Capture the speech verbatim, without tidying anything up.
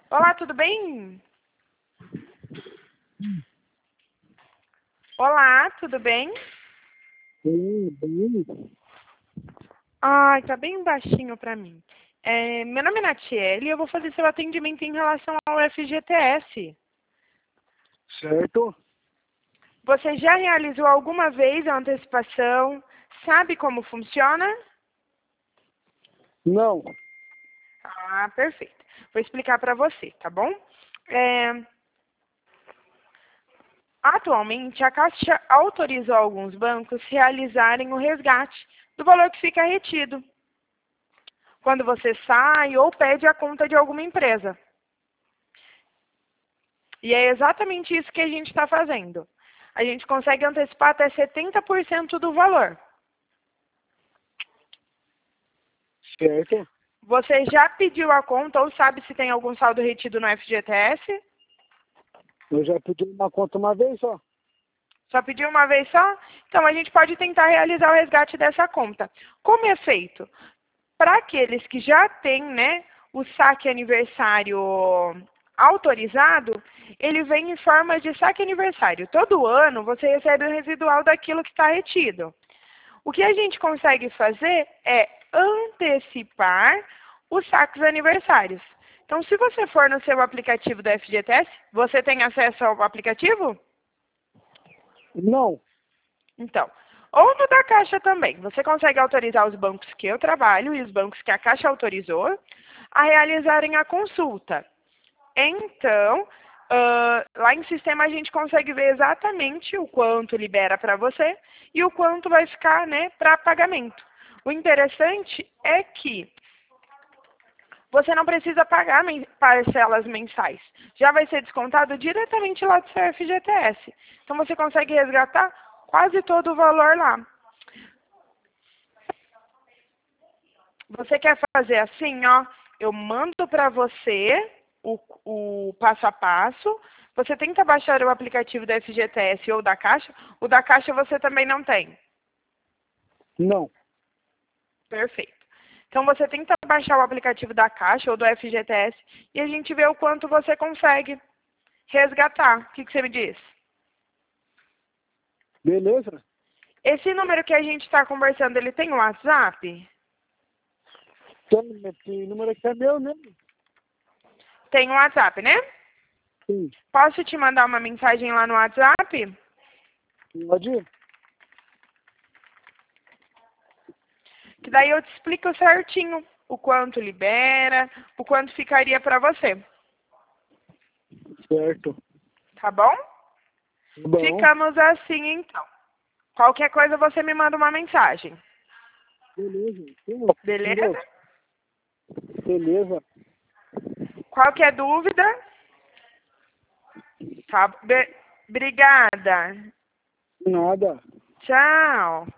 Olá, tudo bem? Olá, tudo bem? Sim, bem. Ai, tá bem baixinho pra mim. É, meu nome é Natiele e eu vou fazer seu atendimento em relação ao F G T S. Certo? Você já realizou alguma vez a antecipação? Sabe como funciona? Não. Ah, perfeito. Vou explicar para você, tá bom? É, atualmente, a Caixa autorizou alguns bancos realizarem o resgate do valor que fica retido quando você sai ou pede a conta de alguma empresa. E é exatamente isso que a gente está fazendo. A gente consegue antecipar até setenta por cento do valor. Certo? Você já pediu a conta ou sabe se tem algum saldo retido no F G T S? Eu já pedi uma conta uma vez só. Só pediu uma vez só? Então a gente pode tentar realizar o resgate dessa conta. Como é feito? Para aqueles que já têm, né, o saque aniversário autorizado, ele vem em forma de saque aniversário. Todo ano você recebe o residual daquilo que está retido. O que a gente consegue fazer é antecipar os saques aniversários. Então, se você for no seu aplicativo do F G T S, você tem acesso ao aplicativo? Não. Então, ou no da Caixa também. Você consegue autorizar os bancos que eu trabalho e os bancos que a Caixa autorizou a realizarem a consulta. Então, uh, lá em sistema a gente consegue ver exatamente o quanto libera para você e o quanto vai ficar, né, para pagamento. O interessante é que você não precisa pagar men parcelas mensais. Já vai ser descontado diretamente lá do seu F G T S. Então você consegue resgatar quase todo o valor lá. Você quer fazer assim, ó? Eu mando para você o, o passo a passo. Você tenta baixar o aplicativo da F G T S ou da Caixa. O da Caixa você também não tem. Não. Perfeito. Então você tenta baixar o aplicativo da Caixa ou do F G T S e a gente vê o quanto você consegue resgatar. O que, que você me diz? Beleza? Esse número que a gente está conversando, ele tem um WhatsApp? Tem, esse número aqui é meu, né? Tem um WhatsApp, né? Sim. Posso te mandar uma mensagem lá no WhatsApp? Pode ir? Que daí eu te explico certinho o quanto libera, o quanto ficaria para você. Certo. Tá bom? Tá bom. Ficamos assim então. Qualquer coisa você me manda uma mensagem. Beleza. Sim, entendeu? Beleza? Beleza. Qualquer dúvida? Tá. Be- Obrigada. Nada. Tchau.